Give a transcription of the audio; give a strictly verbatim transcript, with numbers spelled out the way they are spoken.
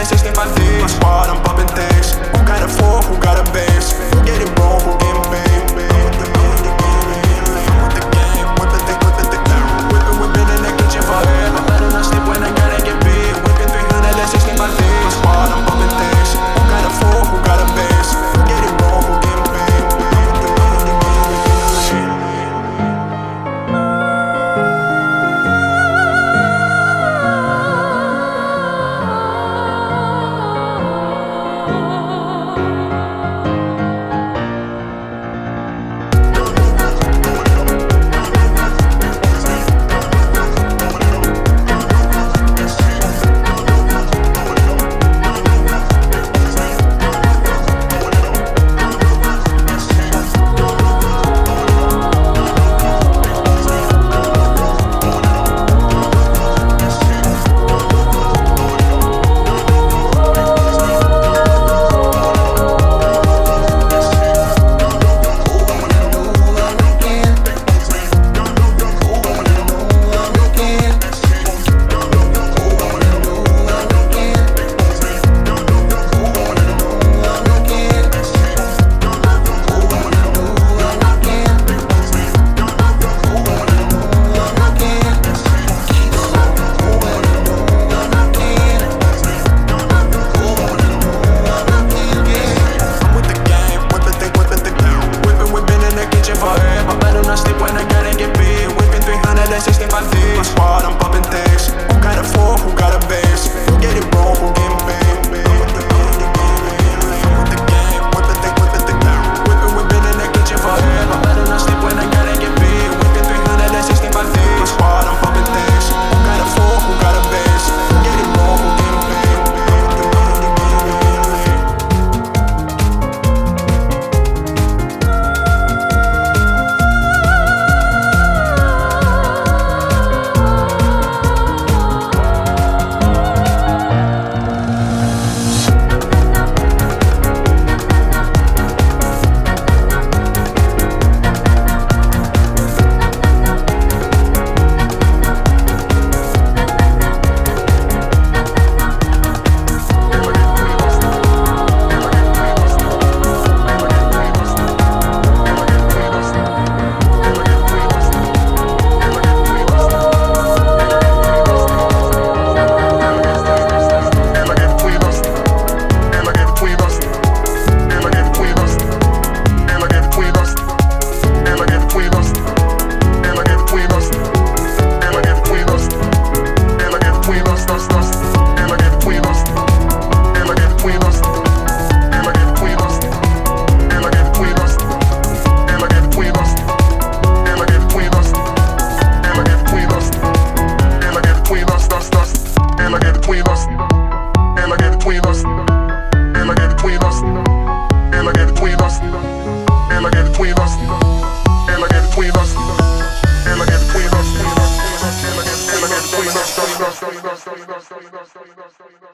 sixty-five days. My squad, I'm bumping things. Who got a four, who got a base? Who get it wrong, who getting paid? With the game, whipping, thick, whipping, thick, whipping, whipping in the kitchen forever. Better not sleep when I gotta get paid. Whipping three hundred sixty-five days. My squad, I'm bumping things. Who got a four, who got a base? Who get it wrong, who getting paid? sixty-five days. My squad, I'm bumping things. Who got a four, who got a base? Who get it wrong, who getting paid? With the game, whipping, thick, whipping, thick, whipping, whipping in the kitchen forever. Better not sleep when I gotta get paid. Whipping three hundred sixty-five days. My squad, I'm bumping things. Who got a four, who got a base? Who get it wrong, who getting paid? Between us.